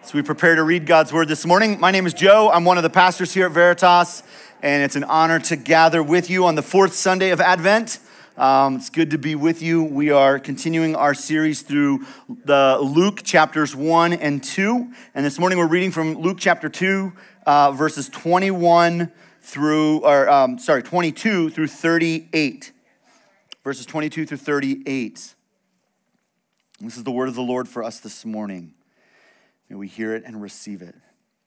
So we prepare to read God's word this morning. My name is Joe. I'm one of the pastors here at Veritas, and it's an honor to gather with you on the fourth Sunday of Advent. It's good to be with you. We are continuing our series through the Luke chapters 1 and 2. And this morning we're reading from Luke chapter 2, verses 22 through 38. Verses 22 through 38. This is the word of the Lord for us this morning. May we hear it and receive it.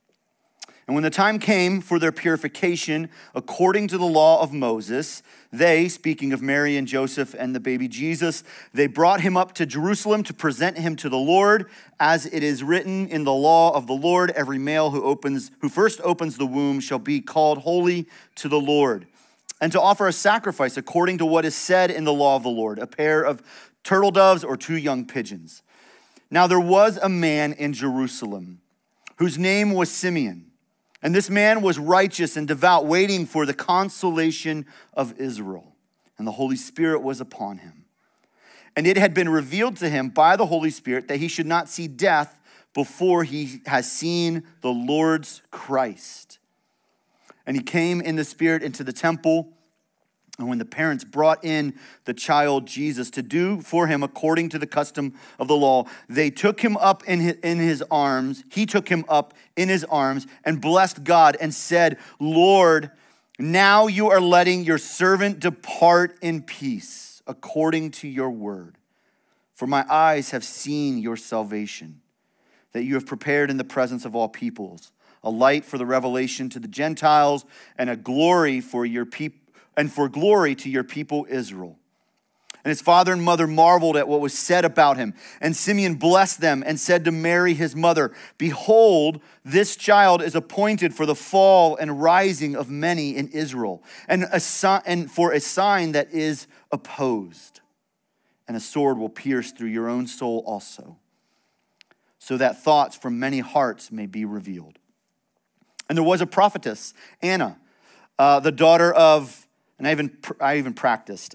And when the time came for their purification, according to the law of Moses, they, speaking of Mary and Joseph and the baby Jesus, they brought him up to Jerusalem to present him to the Lord, as it is written in the law of the Lord, every male who first opens the womb shall be called holy to the Lord, and to offer a sacrifice according to what is said in the law of the Lord, a pair of turtle doves or 2 young pigeons. Now there was a man in Jerusalem whose name was Simeon. And this man was righteous and devout, waiting for the consolation of Israel. And the Holy Spirit was upon him. And it had been revealed to him by the Holy Spirit that he should not see death before he has seen the Lord's Christ. And he came in the Spirit into the temple. And when the parents brought in the child Jesus to do for him according to the custom of the law, they took him up in his arms. He took him up in his arms and blessed God and said, Lord, now you are letting your servant depart in peace according to your word. For my eyes have seen your salvation, that you have prepared in the presence of all peoples, a light for the revelation to the Gentiles and a glory for your people, and for glory to your people Israel. And his father and mother marveled at what was said about him. And Simeon blessed them and said to Mary his mother, Behold, this child is appointed for the fall and rising of many in Israel, and for a sign that is opposed. And a sword will pierce through your own soul also, so that thoughts from many hearts may be revealed. And there was a prophetess, Anna, the daughter of, and I even practiced,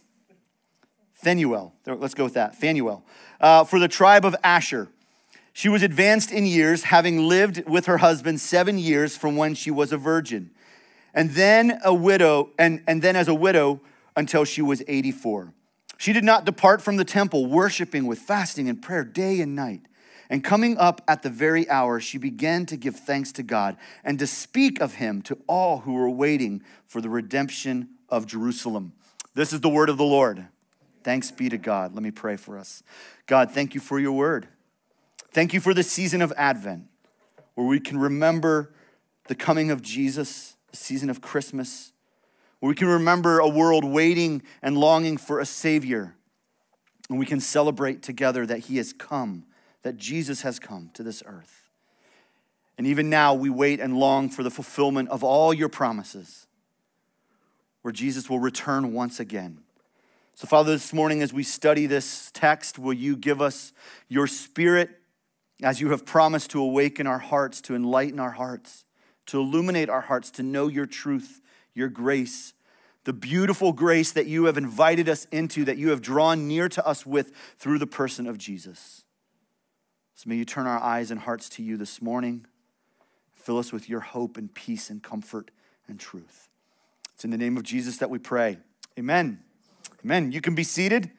Phanuel. Let's go with that, Phanuel. For the tribe of Asher. She was advanced in years, having lived with her husband 7 years from when she was a virgin. And then a widow, and then as a widow until she was 84. She did not depart from the temple, worshiping with fasting and prayer day and night. And coming up at the very hour, she began to give thanks to God and to speak of him to all who were waiting for the redemption of Jerusalem. This is the word of the Lord. Thanks be to God. Let me pray for us. God, thank you for your word. Thank you for the season of Advent, where we can remember the coming of Jesus, the season of Christmas, where we can remember a world waiting and longing for a Savior, and we can celebrate together that he has come, that Jesus has come to this earth. And even now we wait and long for the fulfillment of all your promises, where Jesus will return once again. So Father, this morning as we study this text, will you give us your Spirit as you have promised to awaken our hearts, to enlighten our hearts, to illuminate our hearts, to know your truth, your grace, the beautiful grace that you have invited us into, that you have drawn near to us with through the person of Jesus. So may you turn our eyes and hearts to you this morning. Fill us with your hope and peace and comfort and truth. It's in the name of Jesus that we pray. Amen. Amen. You can be seated.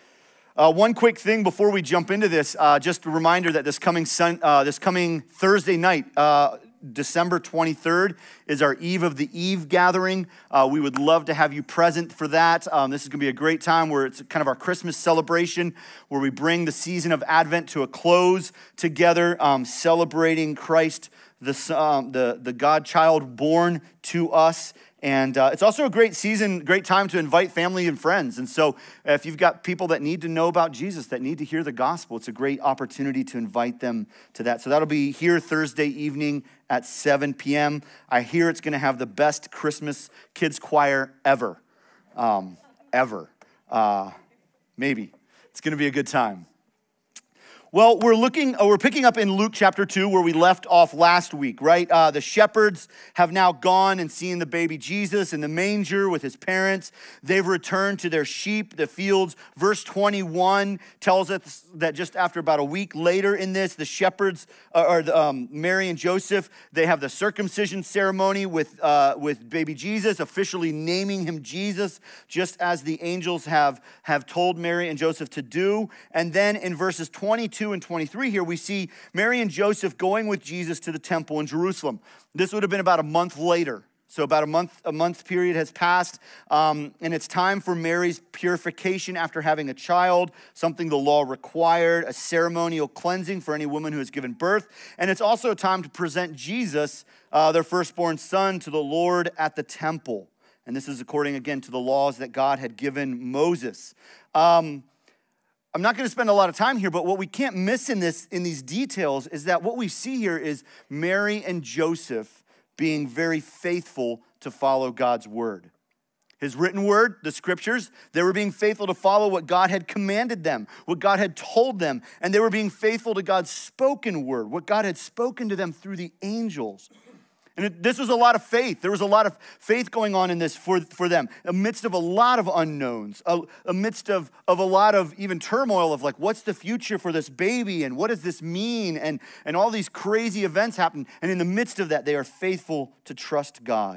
One quick thing before we jump into this, just a reminder that this coming Thursday night, December 23rd, is our Eve of the Eve gathering. We would love to have you present for that. This is going to be a great time where it's kind of our Christmas celebration, where we bring the season of Advent to a close together, celebrating Christ, the God child born to us. And it's also a great time to invite family and friends. And so if you've got people that need to know about Jesus, that need to hear the gospel, it's a great opportunity to invite them to that. So that'll be here Thursday evening at 7 p.m. I hear it's going to have the best Christmas kids choir ever. Maybe. It's going to be a good time. Well, we're picking up in Luke chapter 2 where we left off last week, right? The shepherds have now gone and seen the baby Jesus in the manger with his parents. They've returned to their sheep, the fields. Verse 21 tells us that just after about a week later in this, the shepherds, Mary and Joseph, they have the circumcision ceremony with baby Jesus, officially naming him Jesus, just as the angels have told Mary and Joseph to do. And then in verses 22 and 23 here, we see Mary and Joseph going with Jesus to the temple in Jerusalem. This would have been about a month later. So about a month period has passed, and it's time for Mary's purification after having a child, something the law required, a ceremonial cleansing for any woman who has given birth. And it's also time to present Jesus, their firstborn son, to the Lord at the temple. And this is according, again, to the laws that God had given Moses. I'm not going to spend a lot of time here, but what we can't miss in these details is that what we see here is Mary and Joseph being very faithful to follow God's word. His written word, the scriptures, they were being faithful to follow what God had commanded them, what God had told them, and they were being faithful to God's spoken word, what God had spoken to them through the angels. And this was a lot of faith. There was a lot of faith going on in this for them, amidst of a lot of unknowns, amidst of a lot of even turmoil of like, what's the future for this baby and what does this mean? And all these crazy events happen. And in the midst of that, they are faithful to trust God.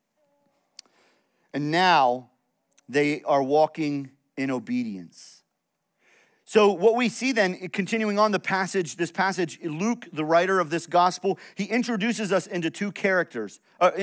And now they are walking in obedience. So what we see then, continuing on this passage, Luke, the writer of this gospel, he introduces us to two characters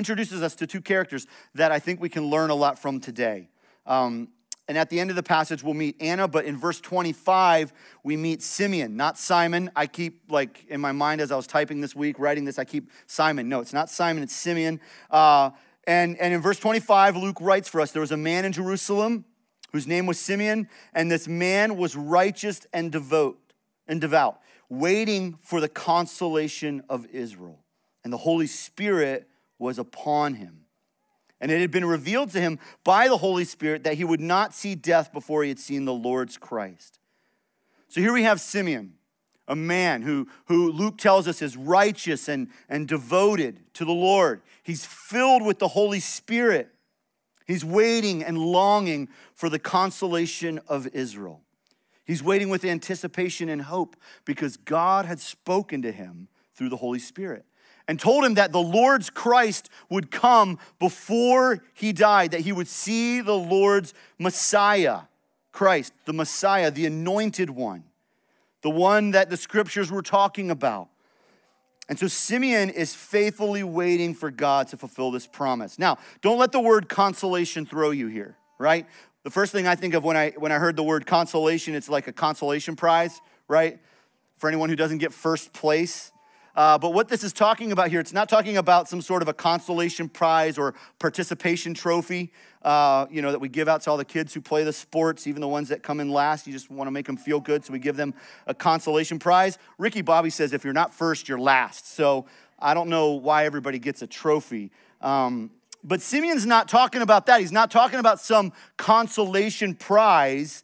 that I think we can learn a lot from today. And at the end of the passage, we'll meet Anna, but in verse 25, we meet Simeon, not Simon. I keep, in my mind as I was typing this week, writing this, I keep Simon. No, it's not Simon, it's Simeon. And in verse 25, Luke writes for us, there was a man in Jerusalem whose name was Simeon, and this man was righteous and devout, waiting for the consolation of Israel. And the Holy Spirit was upon him. And it had been revealed to him by the Holy Spirit that he would not see death before he had seen the Lord's Christ. So here we have Simeon, a man who Luke tells us is righteous and devoted to the Lord. He's filled with the Holy Spirit. He's waiting and longing for the consolation of Israel. He's waiting with anticipation and hope because God had spoken to him through the Holy Spirit and told him that the Lord's Christ would come before he died, that he would see the Lord's Messiah, Christ, the Messiah, the anointed one, the one that the scriptures were talking about. And so Simeon is faithfully waiting for God to fulfill this promise. Now, don't let the word consolation throw you here, right? The first thing I think of when I heard the word consolation, it's like a consolation prize, right? For anyone who doesn't get first place. But what this is talking about here, it's not talking about some sort of a consolation prize or participation trophy, that we give out to all the kids who play the sports, even the ones that come in last. You just want to make them feel good, so we give them a consolation prize. Ricky Bobby says if you're not first, you're last. So I don't know why everybody gets a trophy. But Simeon's not talking about that. He's not talking about some consolation prize,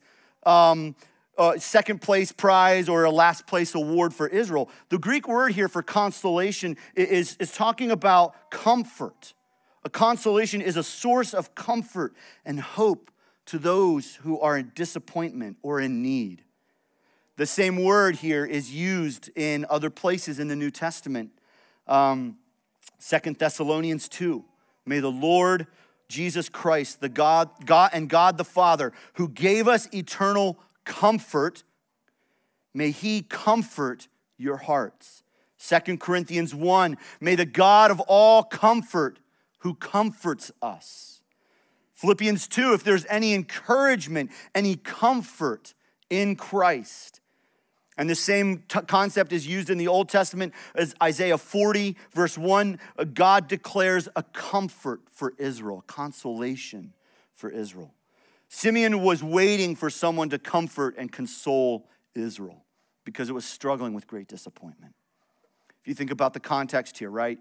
second place prize or a last place award for Israel. The Greek word here for consolation is talking about comfort. A consolation is a source of comfort and hope to those who are in disappointment or in need. The same word here is used in other places in the New Testament. 2 Thessalonians 2. May the Lord Jesus Christ, the God the Father, who gave us eternal comfort, may he comfort your hearts. 2 Corinthians 1, may the God of all comfort who comforts us. Philippians 2, if there's any encouragement, any comfort in Christ. And the same concept is used in the Old Testament as Isaiah 40, verse 1. God declares a comfort for Israel, consolation for Israel. Simeon was waiting for someone to comfort and console Israel because it was struggling with great disappointment. If you think about the context here, right?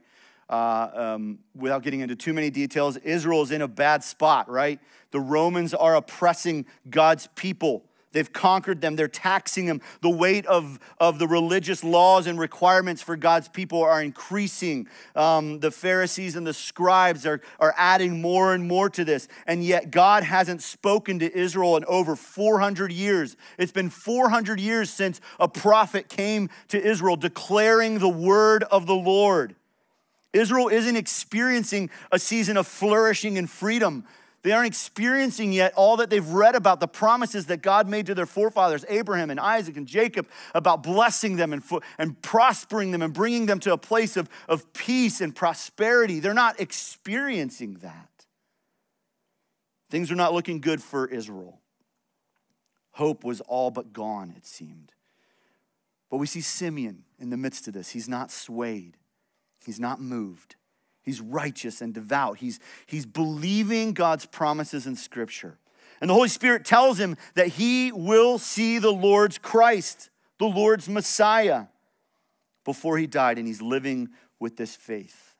Without getting into too many details, Israel is in a bad spot, right? The Romans are oppressing God's people. They've conquered them. They're taxing them. The weight of the religious laws and requirements for God's people are increasing. The Pharisees and the scribes are adding more and more to this. And yet God hasn't spoken to Israel in over 400 years. It's been 400 years since a prophet came to Israel declaring the word of the Lord. Israel isn't experiencing a season of flourishing and freedom. They aren't experiencing yet all that they've read about, the promises that God made to their forefathers, Abraham and Isaac and Jacob, about blessing them and prospering them and bringing them to a place of peace and prosperity. They're not experiencing that. Things are not looking good for Israel. Hope was all but gone, it seemed. But we see Simeon in the midst of this. He's not swayed. He's not moved. He's righteous and devout. He's believing God's promises in Scripture. And the Holy Spirit tells him that he will see the Lord's Christ, the Lord's Messiah, before he died, and he's living with this faith.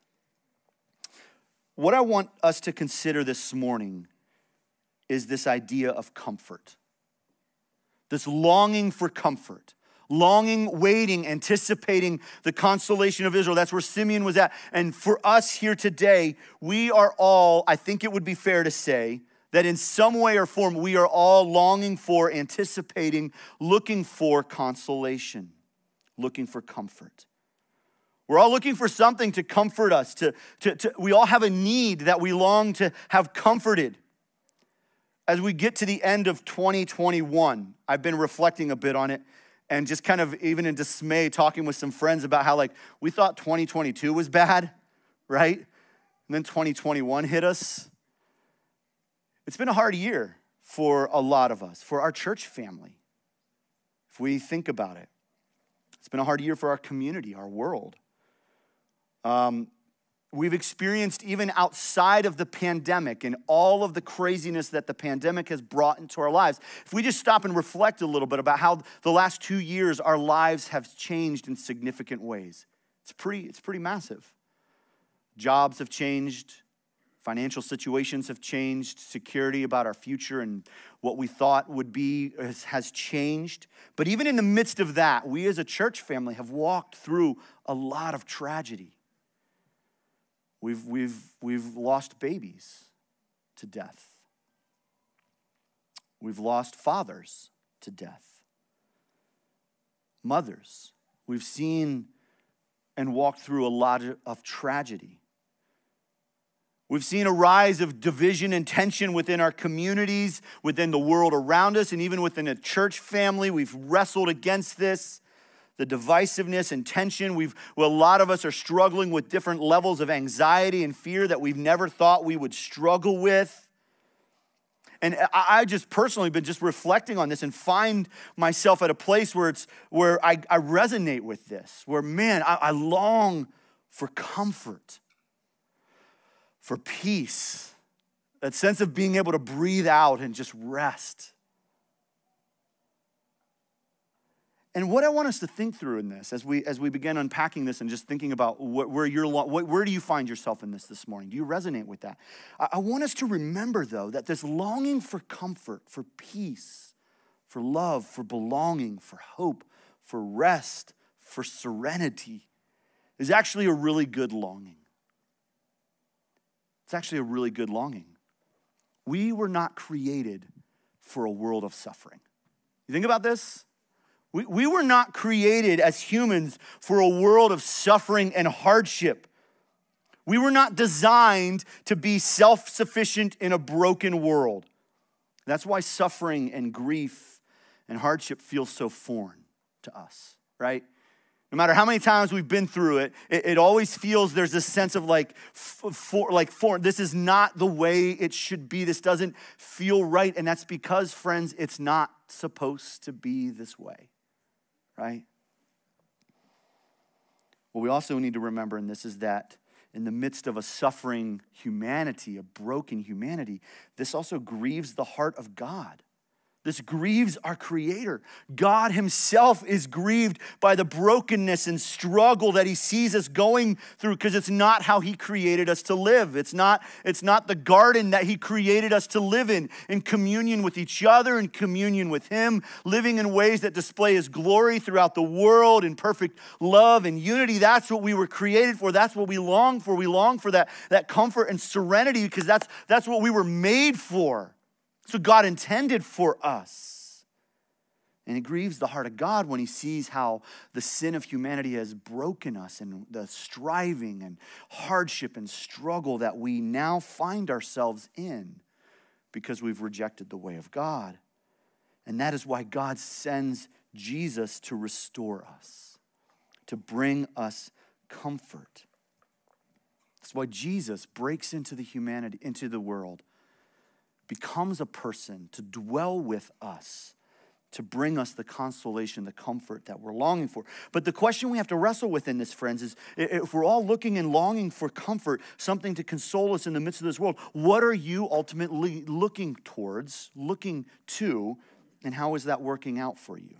What I want us to consider this morning is this idea of comfort, this longing for comfort. Longing, waiting, anticipating the consolation of Israel. That's where Simeon was at. And for us here today, we are all, I think it would be fair to say, that in some way or form, we are all longing for, anticipating, looking for consolation, looking for comfort. We're all looking for something to comfort us. We all have a need that we long to have comforted. As we get to the end of 2021, I've been reflecting a bit on it. And just kind of even in dismay, talking with some friends about how we thought 2022 was bad, right? And then 2021 hit us. It's been a hard year for a lot of us, for our church family, if we think about it. It's been a hard year for our community, our world. We've experienced, even outside of the pandemic and all of the craziness that the pandemic has brought into our lives, if we just stop and reflect a little bit about how the last 2 years our lives have changed in significant ways, it's pretty massive. Jobs have changed, financial situations have changed, security about our future and what we thought would be has changed. But even in the midst of that, we as a church family have walked through a lot of tragedy. We've lost babies to death. We've lost fathers to death. Mothers. We've seen and walked through a lot of tragedy. We've seen a rise of division and tension within our communities, within the world around us, and even within a church family. We've wrestled against this. The divisiveness and tension. A lot of us are struggling with different levels of anxiety and fear that we've never thought we would struggle with. And I just personally been just reflecting on this and find myself at a place where I resonate with this, where, man, I long for comfort, for peace, that sense of being able to breathe out and just rest. And what I want us to think through in this, as we begin unpacking this and just thinking about where do you find yourself in this morning? Do you resonate with that? I want us to remember, though, that this longing for comfort, for peace, for love, for belonging, for hope, for rest, for serenity is actually a really good longing. It's actually a really good longing. We were not created for a world of suffering. You think about this? We were not created as humans for a world of suffering and hardship. We were not designed to be self-sufficient in a broken world. That's why suffering and grief and hardship feel so foreign to us, right? No matter how many times we've been through it, it always feels there's this sense of foreign. This is not the way it should be. This doesn't feel right. And that's because, friends, it's not supposed to be this way. Right? What we also need to remember in this is that in the midst of a suffering humanity, a broken humanity, this also grieves the heart of God. This grieves our Creator. God himself is grieved by the brokenness and struggle that he sees us going through because it's not how he created us to live. It's not the garden that he created us to live in communion with each other, in communion with him, living in ways that display his glory throughout the world in perfect love and unity. That's what we were created for. That's what we long for. We long for that comfort and serenity because that's what we were made for. So God intended for us. And it grieves the heart of God when he sees how the sin of humanity has broken us and the striving and hardship and struggle that we now find ourselves in because we've rejected the way of God. And that is why God sends Jesus to restore us, to bring us comfort. That's why Jesus breaks into the world, becomes a person to dwell with us, to bring us the consolation, the comfort that we're longing for. But the question we have to wrestle with in this, friends, is if we're all looking and longing for comfort, something to console us in the midst of this world, what are you ultimately looking to, and how is that working out for you?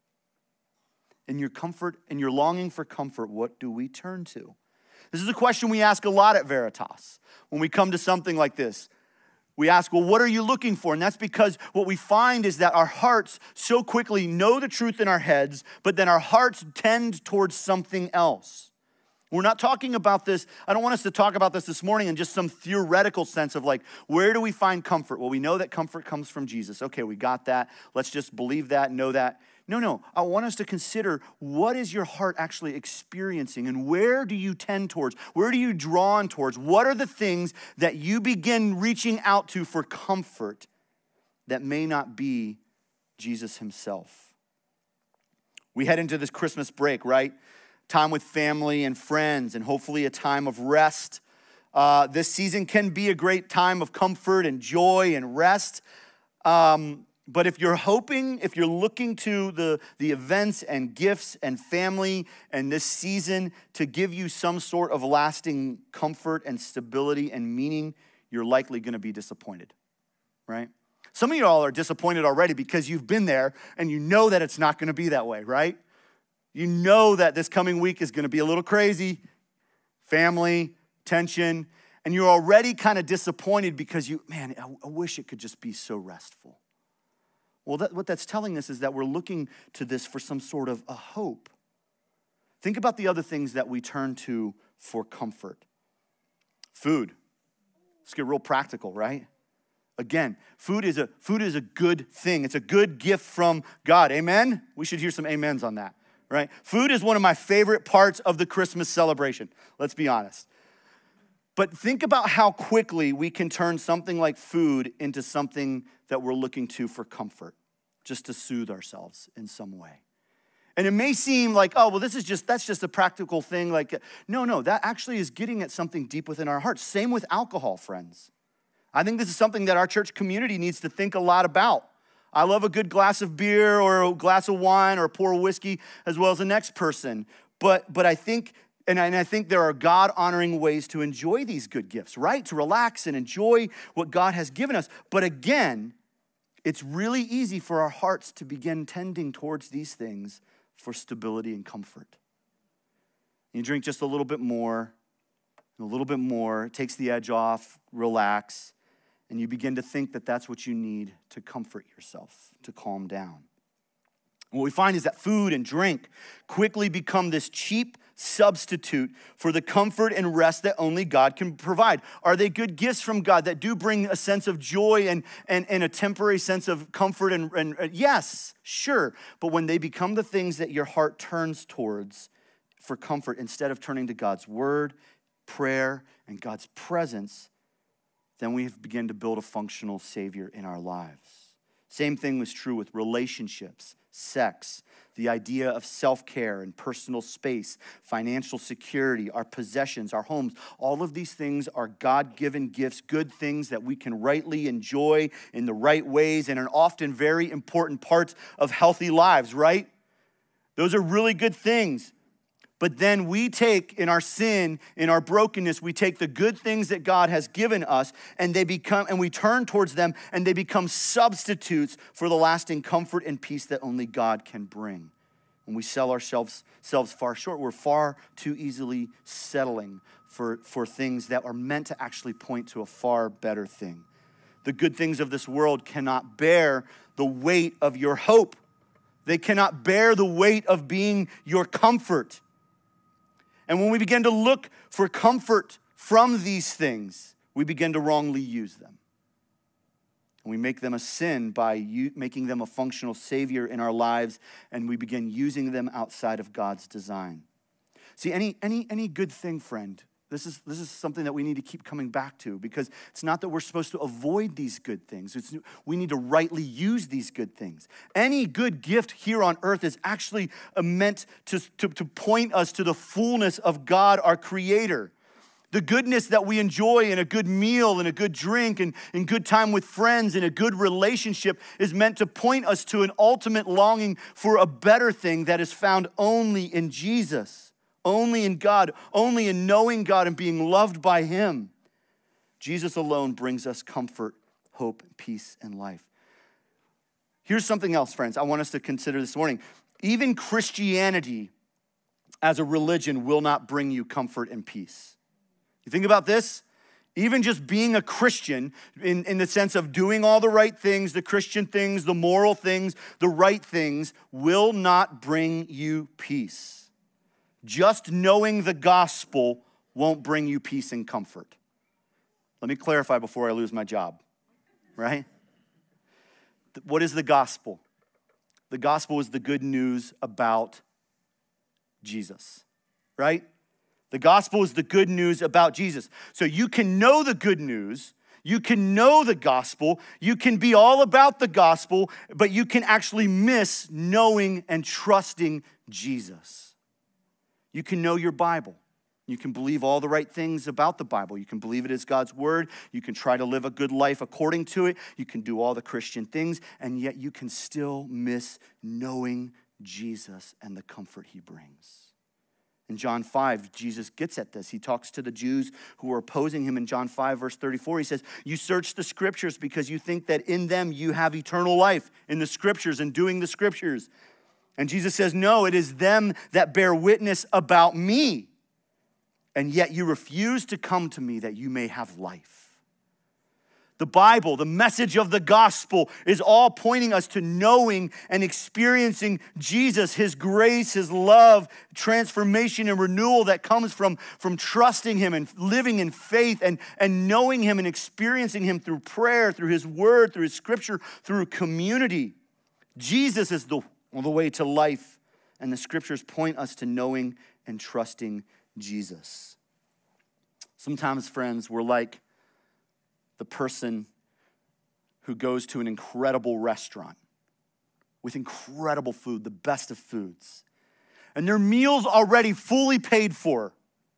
In your comfort, in your longing for comfort, what do we turn to? This is a question we ask a lot at Veritas when we come to something like this. We ask, well, what are you looking for? And that's because what we find is that our hearts so quickly know the truth in our heads, but then our hearts tend towards something else. We're not talking about this. I don't want us to talk about this morning in just some theoretical sense of like, where do we find comfort? Well, we know that comfort comes from Jesus. Okay, we got that. Let's just believe that, know that. No. I want us to consider, what is your heart actually experiencing and where do you tend towards? Where do you draw on towards? What are the things that you begin reaching out to for comfort that may not be Jesus himself? We head into this Christmas break, right? Time with family and friends and hopefully a time of rest. This season can be a great time of comfort and joy and rest. But if you're looking to the events and gifts and family and this season to give you some sort of lasting comfort and stability and meaning, you're likely going to be disappointed, right? Some of you all are disappointed already because you've been there and you know that it's not going to be that way, right? You know that this coming week is going to be a little crazy, family, tension, and you're already kind of disappointed because I wish it could just be so restful. Well, what that's telling us is that we're looking to this for some sort of a hope. Think about the other things that we turn to for comfort. Food. Let's get real practical, right? Again, food is a good thing. It's a good gift from God. Amen? We should hear some amens on that, right? Food is one of my favorite parts of the Christmas celebration. Let's be honest. But think about how quickly we can turn something like food into something that we're looking to for comfort, just to soothe ourselves in some way. And it may seem like, oh, well, that's just a practical thing. Like, no, that actually is getting at something deep within our hearts. Same with alcohol, friends. I think this is something that our church community needs to think a lot about. I love a good glass of beer or a glass of wine or a pour of whiskey as well as the next person. But I think there are God-honoring ways to enjoy these good gifts, right? To relax and enjoy what God has given us. But again, it's really easy for our hearts to begin tending towards these things for stability and comfort. You drink just a little bit more, it takes the edge off, relax, and you begin to think that that's what you need to comfort yourself, to calm down. What we find is that food and drink quickly become this cheap substitute for the comfort and rest that only God can provide. Are they good gifts from God that do bring a sense of joy and a temporary sense of comfort? And yes, sure. But when they become the things that your heart turns towards for comfort, instead of turning to God's word, prayer, and God's presence, then we begin to build a functional Savior in our lives. Same thing was true with relationships, sex, the idea of self-care and personal space, financial security, our possessions, our homes. All of these things are God-given gifts, good things that we can rightly enjoy in the right ways and are often very important parts of healthy lives, right? Those are really good things. But then we take, in our sin, in our brokenness, we take the good things that God has given us, and we turn towards them, and they become substitutes for the lasting comfort and peace that only God can bring. When we sell ourselves far short, we're far too easily settling for things that are meant to actually point to a far better thing. The good things of this world cannot bear the weight of your hope. They cannot bear the weight of being your comfort. And when we begin to look for comfort from these things, we begin to wrongly use them. And we make them a sin by making them a functional savior in our lives, and we begin using them outside of God's design. See, any good thing, friend, this is something that we need to keep coming back to, because it's not that we're supposed to avoid these good things. We need to rightly use these good things. Any good gift here on earth is actually meant to point us to the fullness of God, our Creator. The goodness that we enjoy in a good meal and a good drink and in good time with friends and a good relationship is meant to point us to an ultimate longing for a better thing that is found only in Jesus, only in God, only in knowing God and being loved by Him. Jesus alone brings us comfort, hope, peace, and life. Here's something else, friends, I want us to consider this morning. Even Christianity as a religion will not bring you comfort and peace. You think about this? Even just being a Christian in the sense of doing all the right things, the Christian things, the moral things, the right things, will not bring you peace. Just knowing the gospel won't bring you peace and comfort. Let me clarify before I lose my job, right? What is the gospel? The gospel is the good news about Jesus, right? The gospel is the good news about Jesus. So you can know the good news, you can know the gospel, you can be all about the gospel, but you can actually miss knowing and trusting Jesus. You can know your Bible. You can believe all the right things about the Bible. You can believe it as God's word. You can try to live a good life according to it. You can do all the Christian things, and yet you can still miss knowing Jesus and the comfort He brings. In John 5, Jesus gets at this. He talks to the Jews who are opposing Him in John 5, verse 34. He says, you search the Scriptures because you think that in them you have eternal life, in the Scriptures and doing the Scriptures. And Jesus says, no, it is them that bear witness about me. And yet you refuse to come to me that you may have life. The Bible, the message of the gospel, is all pointing us to knowing and experiencing Jesus, His grace, His love, transformation and renewal that comes from trusting Him and living in faith and knowing Him and experiencing Him through prayer, through His word, through His scripture, through community. Jesus is the way to life, and the scriptures point us to knowing and trusting Jesus. Sometimes, friends, we're like the person who goes to an incredible restaurant with incredible food, the best of foods, and their meal's already fully paid for.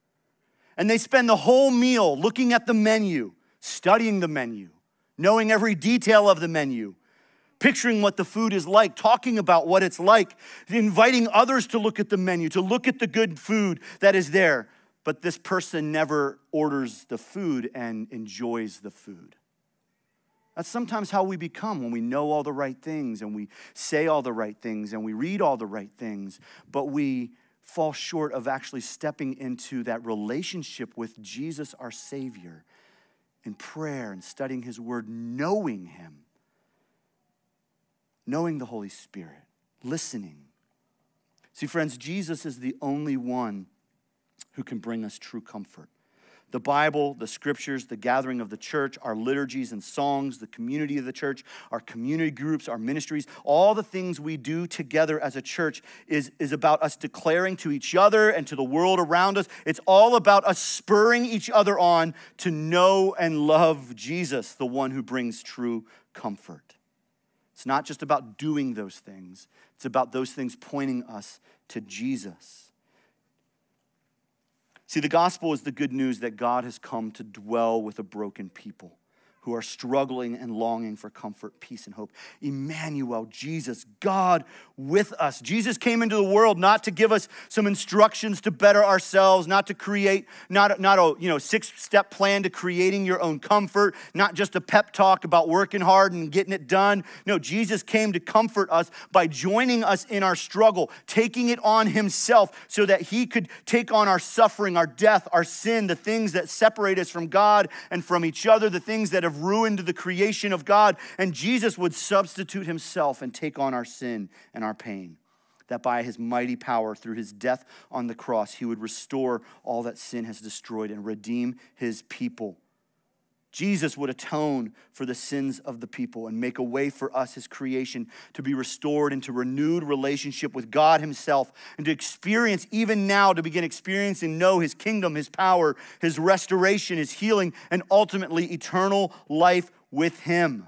And they spend the whole meal looking at the menu, studying the menu, knowing every detail of the menu, picturing what the food is like, talking about what it's like, inviting others to look at the menu, to look at the good food that is there. But this person never orders the food and enjoys the food. That's sometimes how we become when we know all the right things and we say all the right things and we read all the right things, but we fall short of actually stepping into that relationship with Jesus, our Savior, in prayer and studying His word, knowing Him, knowing the Holy Spirit, listening. See, friends, Jesus is the only one who can bring us true comfort. The Bible, the scriptures, the gathering of the church, our liturgies and songs, the community of the church, our community groups, our ministries, all the things we do together as a church is about us declaring to each other and to the world around us. It's all about us spurring each other on to know and love Jesus, the one who brings true comfort. It's not just about doing those things. It's about those things pointing us to Jesus. See, the gospel is the good news that God has come to dwell with a broken people who are struggling and longing for comfort, peace, and hope. Emmanuel, Jesus, God with us. Jesus came into the world not to give us some instructions to better ourselves, not to create, not a 6-step plan to creating your own comfort, not just a pep talk about working hard and getting it done. No, Jesus came to comfort us by joining us in our struggle, taking it on himself so that he could take on our suffering, our death, our sin, the things that separate us from God and from each other, the things that have ruined the creation of God. And Jesus would substitute himself and take on our sin and our pain, that by his mighty power through his death on the cross, he would restore all that sin has destroyed and redeem his people. Jesus would atone for the sins of the people and make a way for us, his creation, to be restored into renewed relationship with God himself and to experience, even now, to begin experiencing and know his kingdom, his power, his restoration, his healing, and ultimately eternal life with him.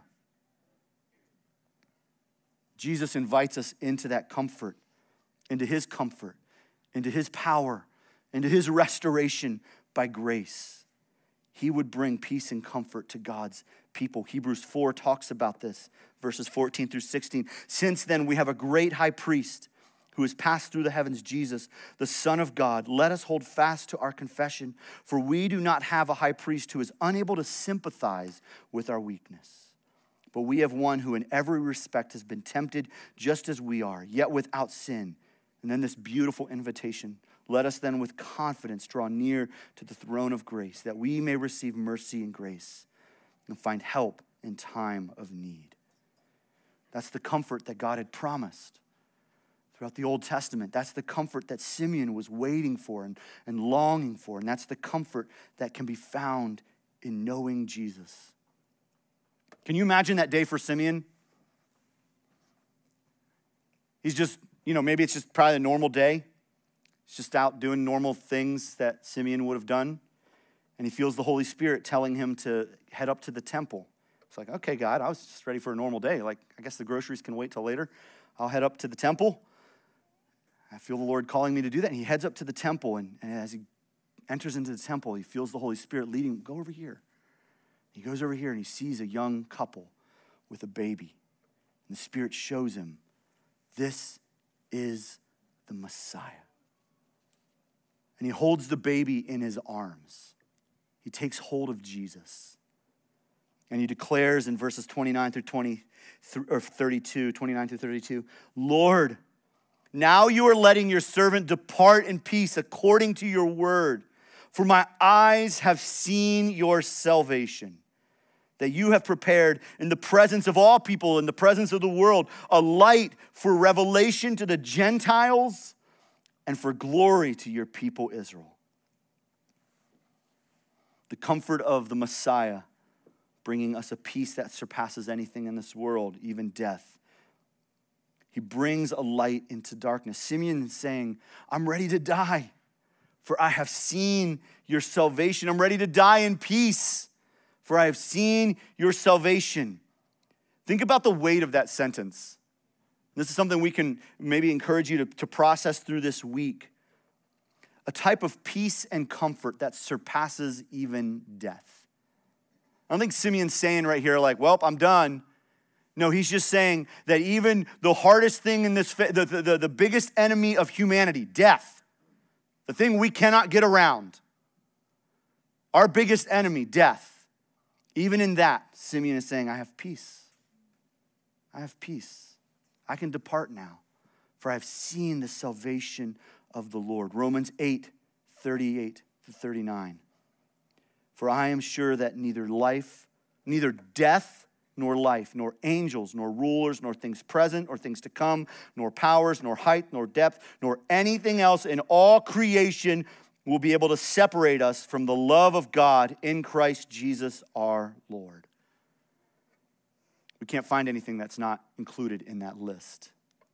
Jesus invites us into that comfort, into his power, into his restoration by grace. He would bring peace and comfort to God's people. Hebrews 4 talks about this, verses 14 through 16. Since then, we have a great high priest who has passed through the heavens, Jesus, the Son of God. Let us hold fast to our confession, for we do not have a high priest who is unable to sympathize with our weakness. But we have one who in every respect has been tempted just as we are, yet without sin. And then this beautiful invitation. Let us then with confidence draw near to the throne of grace, that we may receive mercy and grace and find help in time of need. That's the comfort that God had promised throughout the Old Testament. That's the comfort that Simeon was waiting for and longing for. And that's the comfort that can be found in knowing Jesus. Can you imagine that day for Simeon? He's just, maybe it's just probably a normal day. He's just out doing normal things that Simeon would have done. And he feels the Holy Spirit telling him to head up to the temple. It's like, okay, God, I was just ready for a normal day. Like, I guess the groceries can wait till later. I'll head up to the temple. I feel the Lord calling me to do that. And he heads up to the temple. And as he enters into the temple, he feels the Holy Spirit leading him, go over here. He goes over here and he sees a young couple with a baby. And the Spirit shows him, this is the Messiah. And he holds the baby in his arms. He takes hold of Jesus. And he declares in verses 29 through 32, Lord, now you are letting your servant depart in peace according to your word. For my eyes have seen your salvation, that you have prepared in the presence of all people, in the presence of the world, a light for revelation to the Gentiles and for glory to your people Israel. The comfort of the Messiah, bringing us a peace that surpasses anything in this world, even death. He brings a light into darkness. Simeon is saying, I'm ready to die, for I have seen your salvation. I'm ready to die in peace, for I have seen your salvation. Think about the weight of that sentence. This is something we can maybe encourage you to process through this week. A type of peace and comfort that surpasses even death. I don't think Simeon's saying right here like, well, I'm done. No, he's just saying that even the hardest thing in this, the biggest enemy of humanity, death, the thing we cannot get around, our biggest enemy, death, even in that, Simeon is saying, I have peace. I have peace. I can depart now, for I have seen the salvation of the Lord. Romans 8:38-39. For I am sure that neither death nor life, nor angels, nor rulers, nor things present, or things to come, nor powers, nor height, nor depth, nor anything else in all creation will be able to separate us from the love of God in Christ Jesus our Lord. We can't find anything that's not included in that list.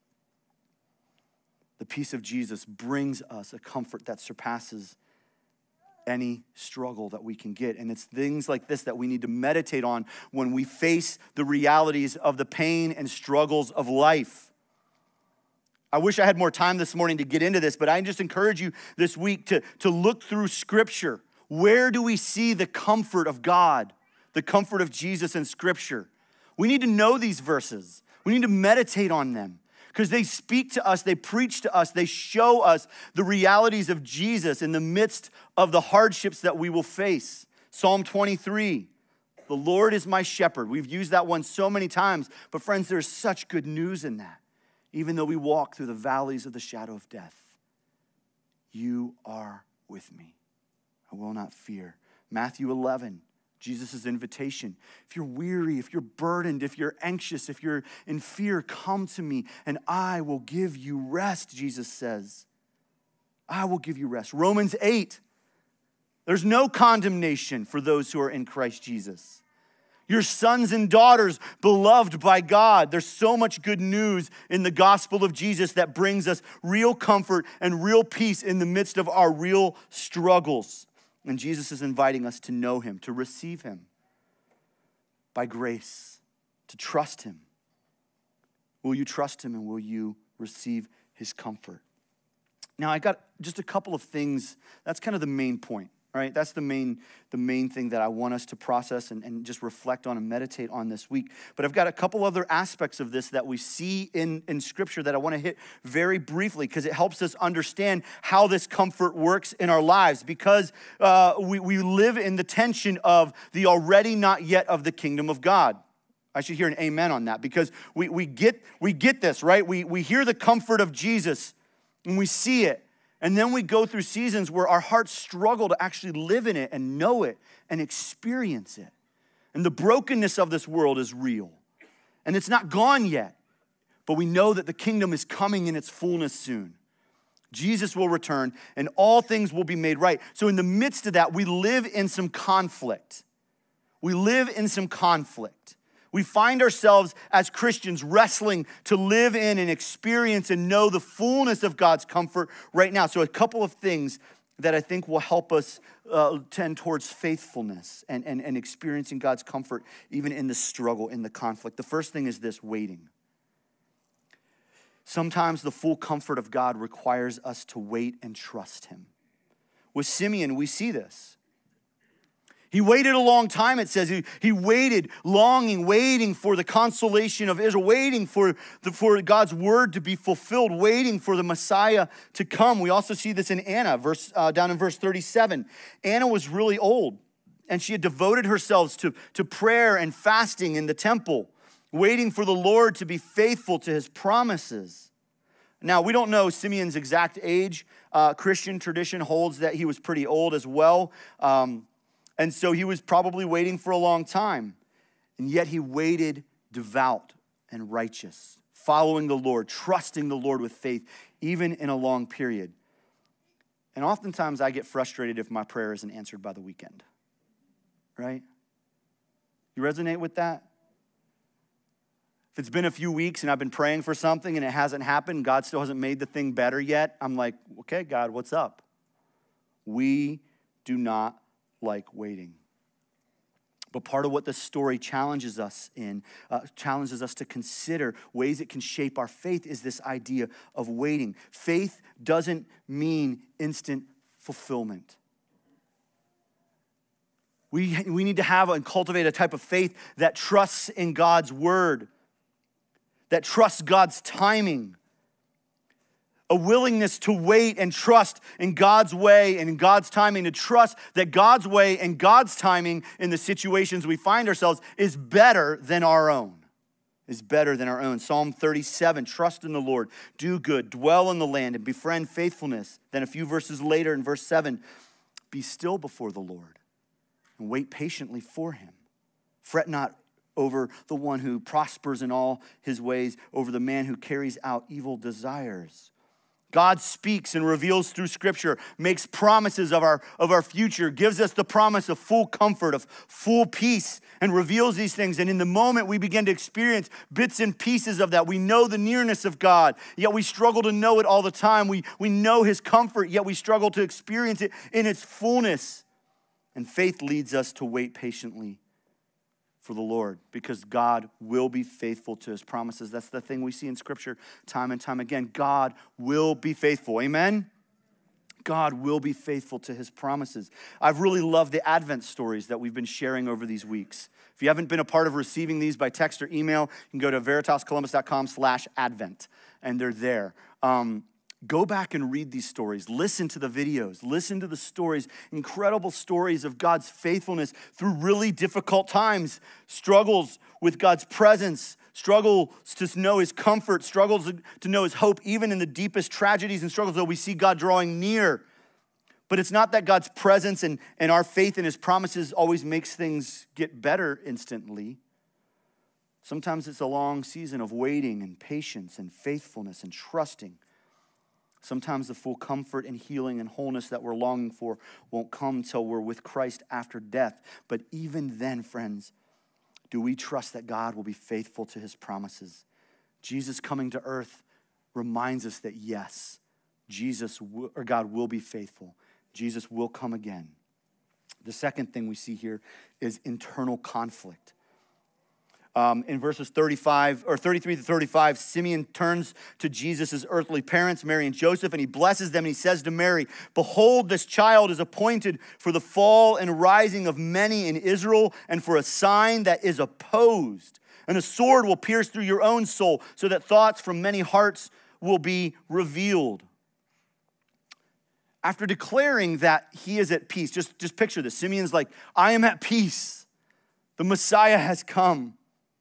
The peace of Jesus brings us a comfort that surpasses any struggle that we can get. And it's things like this that we need to meditate on when we face the realities of the pain and struggles of life. I wish I had more time this morning to get into this, but I just encourage you this week to look through Scripture. Where do we see the comfort of God the comfort of Jesus in Scripture. We need to know these verses. We need to meditate on them because they speak to us, they preach to us, they show us the realities of Jesus in the midst of the hardships that we will face. Psalm 23, the Lord is my shepherd. We've used that one so many times, but friends, there's such good news in that. Even though we walk through the valleys of the shadow of death, you are with me. I will not fear. Matthew 11, Jesus' invitation. If you're weary, if you're burdened, if you're anxious, if you're in fear, come to me and I will give you rest, Jesus says. I will give you rest. Romans 8, there's no condemnation for those who are in Christ Jesus. Your sons and daughters, beloved by God. There's so much good news in the gospel of Jesus that brings us real comfort and real peace in the midst of our real struggles. And Jesus is inviting us to know him, to receive him by grace, to trust him. Will you trust him and will you receive his comfort? Now, I got just a couple of things. That's kind of the main point, right? That's the main thing that I want us to process and just reflect on and meditate on this week. But I've got a couple other aspects of this that we see in Scripture that I want to hit very briefly because it helps us understand how this comfort works in our lives because we live in the tension of the already not yet of the kingdom of God. I should hear an amen on that because we get this, right? We hear the comfort of Jesus and we see it. And then we go through seasons where our hearts struggle to actually live in it and know it and experience it. And the brokenness of this world is real. And it's not gone yet. But we know that the kingdom is coming in its fullness soon. Jesus will return and all things will be made right. So in the midst of that, we live in some conflict. We live in some conflict. We find ourselves as Christians wrestling to live in and experience and know the fullness of God's comfort right now. So a couple of things that I think will help us tend towards faithfulness and experiencing God's comfort even in the struggle, in the conflict. The first thing is this: waiting. Sometimes the full comfort of God requires us to wait and trust him. With Simeon, we see this. He waited a long time, it says. He waited, longing, waiting for the consolation of Israel, waiting for God's word to be fulfilled, waiting for the Messiah to come. We also see this in Anna, down in verse 37. Anna was really old, and she had devoted herself to prayer and fasting in the temple, waiting for the Lord to be faithful to his promises. Now, we don't know Simeon's exact age. Christian tradition holds that he was pretty old as well. And so he was probably waiting for a long time. And yet he waited devout and righteous, following the Lord, trusting the Lord with faith, even in a long period. And oftentimes I get frustrated if my prayer isn't answered by the weekend. Right? You resonate with that? If it's been a few weeks and I've been praying for something and it hasn't happened, God still hasn't made the thing better yet, I'm like, okay, God, what's up? We do not like waiting. But part of what this story challenges us to consider ways it can shape our faith is this idea of waiting. Faith doesn't mean instant fulfillment. We need to have and cultivate a type of faith that trusts in God's word, that trusts God's timing. A willingness to wait and trust in God's way and in God's timing, to trust that God's way and God's timing in the situations we find ourselves is better than our own. Psalm 37, trust in the Lord, do good, dwell in the land, and befriend faithfulness. Then a few verses later in verse 7, be still before the Lord and wait patiently for him. Fret not over the one who prospers in all his ways, over the man who carries out evil desires. God speaks and reveals through Scripture, makes promises of our future, gives us the promise of full comfort, of full peace, and reveals these things. And in the moment we begin to experience bits and pieces of that, we know the nearness of God, yet we struggle to know it all the time. We know his comfort, yet we struggle to experience it in its fullness. And faith leads us to wait patiently for the Lord, because God will be faithful to his promises. That's the thing we see in Scripture time and time again. God will be faithful. Amen? God will be faithful to his promises. I've really loved the Advent stories that we've been sharing over these weeks. If you haven't been a part of receiving these by text or email, you can go to veritascolumbus.com/Advent, and they're there. Go back and read these stories. Listen to the videos. Listen to the stories, incredible stories of God's faithfulness through really difficult times, struggles with God's presence, struggles to know his comfort, struggles to know his hope, even in the deepest tragedies and struggles, though we see God drawing near. But it's not that God's presence and our faith in his promises always makes things get better instantly. Sometimes it's a long season of waiting and patience and faithfulness and trusting. Sometimes the full comfort and healing and wholeness that we're longing for won't come till we're with Christ after death. But even then, friends, do we trust that God will be faithful to his promises? Jesus coming to earth reminds us that yes, God will be faithful. Jesus will come again. The second thing we see here is internal conflict. In verses 33 to 35, Simeon turns to Jesus' earthly parents, Mary and Joseph, and he blesses them, and he says to Mary, "Behold, this child is appointed for the fall and rising of many in Israel, and for a sign that is opposed. And a sword will pierce through your own soul, so that thoughts from many hearts will be revealed." After declaring that he is at peace, just picture this. Simeon's like, I am at peace. The Messiah has come.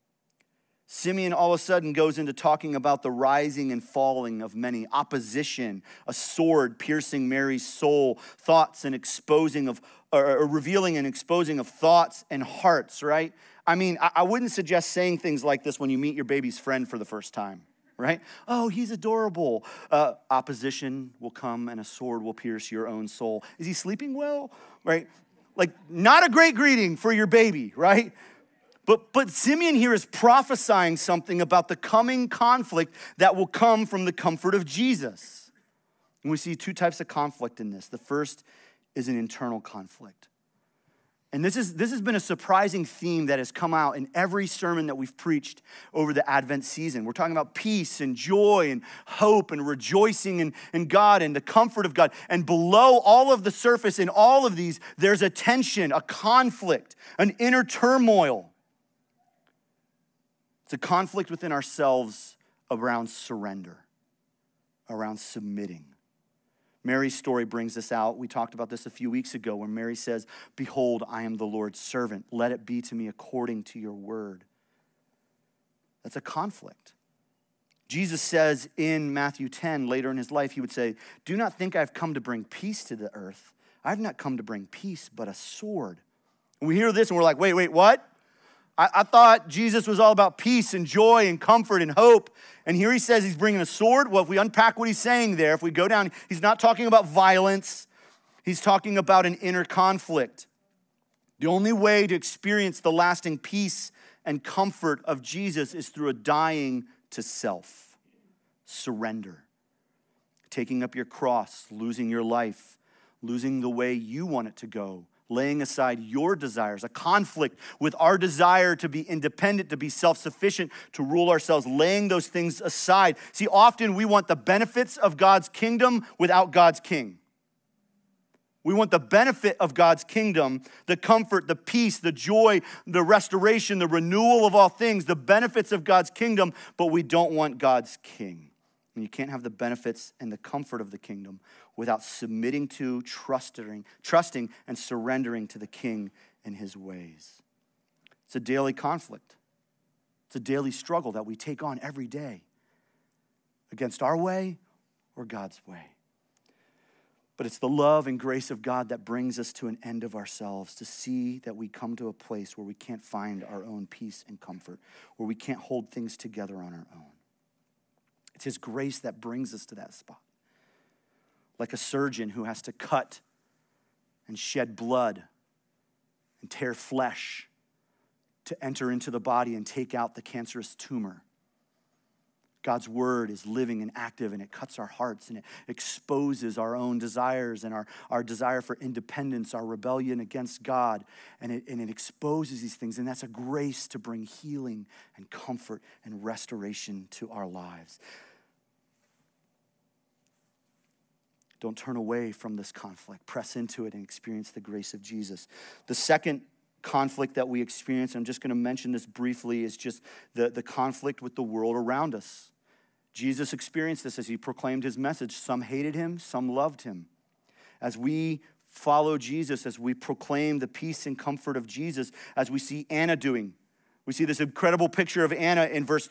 Simeon all of a sudden goes into talking about the rising and falling of many, opposition, a sword piercing Mary's soul, thoughts and revealing and exposing of thoughts and hearts, right? I mean, I wouldn't suggest saying things like this when you meet your baby's friend for the first time, right? Oh, he's adorable. Opposition will come and a sword will pierce your own soul. Is he sleeping well, right? Like, not a great greeting for your baby, right? But Simeon here is prophesying something about the coming conflict that will come from the comfort of Jesus. And we see two types of conflict in this. The first is an internal conflict. And this has been a surprising theme that has come out in every sermon that we've preached over the Advent season. We're talking about peace and joy and hope and rejoicing in God and the comfort of God. And below all of the surface in all of these, there's a tension, a conflict, an inner turmoil. It's a conflict within ourselves around surrender, around submitting. Mary's story brings this out. We talked about this a few weeks ago where Mary says, "Behold, I am the Lord's servant. Let it be to me according to your word." That's a conflict. Jesus says in Matthew 10, later in his life, he would say, "Do not think I've come to bring peace to the earth. I've not come to bring peace, but a sword." And we hear this and we're like, wait, what? I thought Jesus was all about peace and joy and comfort and hope. And here he says he's bringing a sword. Well, if we unpack what he's saying there, if we go down, he's not talking about violence. He's talking about an inner conflict. The only way to experience the lasting peace and comfort of Jesus is through a dying to self, surrender, taking up your cross, losing your life, losing the way you want it to go, laying aside your desires, a conflict with our desire to be independent, to be self-sufficient, to rule ourselves, laying those things aside. See, often we want the benefits of God's kingdom without God's king. We want the benefit of God's kingdom, the comfort, the peace, the joy, the restoration, the renewal of all things, the benefits of God's kingdom, but we don't want God's king. And you can't have the benefits and the comfort of the kingdom without submitting to, trusting, and surrendering to the King and his ways. It's a daily conflict. It's a daily struggle that we take on every day against our way or God's way. But it's the love and grace of God that brings us to an end of ourselves, to see that we come to a place where we can't find our own peace and comfort, where we can't hold things together on our own. It's his grace that brings us to that spot. Like a surgeon who has to cut and shed blood and tear flesh to enter into the body and take out the cancerous tumor. God's word is living and active, and it cuts our hearts, and it exposes our own desires and our desire for independence, our rebellion against God, and it exposes these things, and that's a grace to bring healing and comfort and restoration to our lives. Don't turn away from this conflict. Press into it and experience the grace of Jesus. The second conflict that we experience, I'm just going to mention this briefly, is just the conflict with the world around us. Jesus experienced this as he proclaimed his message. Some hated him, some loved him. As we follow Jesus, as we proclaim the peace and comfort of Jesus, as we see Anna doing. We see this incredible picture of Anna in verse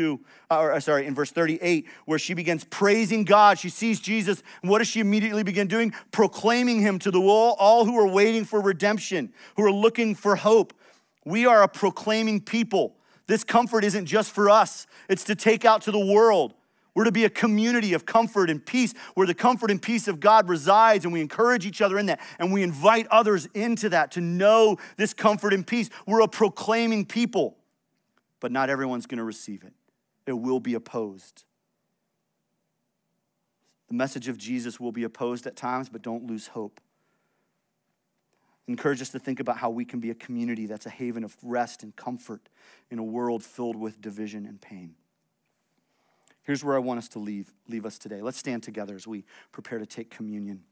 38, where she begins praising God. She sees Jesus, and what does she immediately begin doing? Proclaiming him to the world, all who are waiting for redemption, who are looking for hope. We are a proclaiming people. This comfort isn't just for us. It's to take out to the world. We're to be a community of comfort and peace where the comfort and peace of God resides, and we encourage each other in that, and we invite others into that to know this comfort and peace. We're a proclaiming people, but not everyone's going to receive it. It will be opposed. The message of Jesus will be opposed at times, but don't lose hope. Encourage us to think about how we can be a community that's a haven of rest and comfort in a world filled with division and pain. Here's where I want us to leave us today. Let's stand together as we prepare to take communion.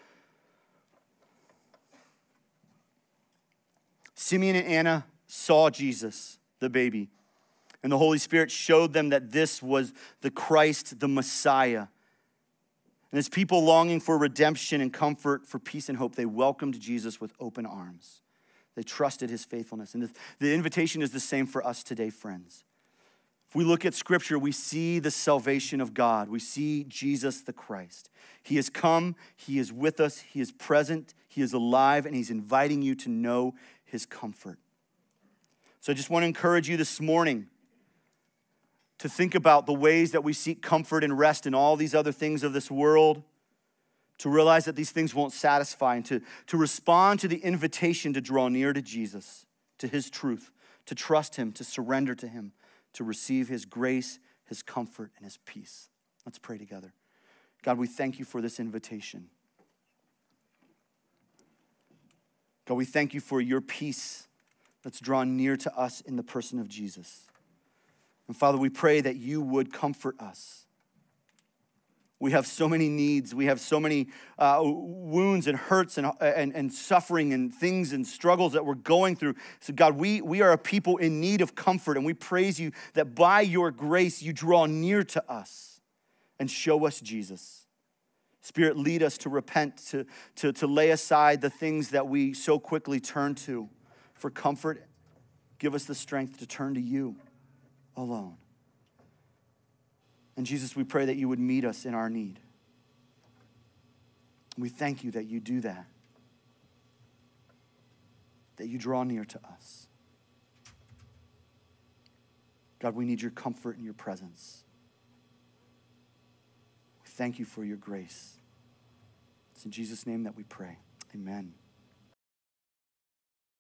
Simeon and Anna saw Jesus, the baby, and the Holy Spirit showed them that this was the Christ, the Messiah. And as people longing for redemption and comfort, for peace and hope, they welcomed Jesus with open arms. They trusted his faithfulness. And the invitation is the same for us today, friends. If we look at Scripture, we see the salvation of God. We see Jesus the Christ. He has come, he is with us, he is present, he is alive, and he's inviting you to know his comfort. So I just want to encourage you this morning to think about the ways that we seek comfort and rest in all these other things of this world, to realize that these things won't satisfy, and to respond to the invitation to draw near to Jesus, to his truth, to trust him, to surrender to him, to receive his grace, his comfort, and his peace. Let's pray together. God, we thank you for this invitation. God, we thank you for your peace that's drawn near to us in the person of Jesus. And Father, we pray that you would comfort us. We have so many needs. We have so many wounds and hurts and suffering and things and struggles that we're going through. So God, we are a people in need of comfort, and we praise you that by your grace you draw near to us and show us Jesus. Spirit, lead us to repent, to lay aside the things that we so quickly turn to for comfort. Give us the strength to turn to you alone. And Jesus, we pray that you would meet us in our need. We thank you that you do that you draw near to us. God, we need your comfort and your presence. We thank you for your grace. It's in Jesus' name that we pray. Amen.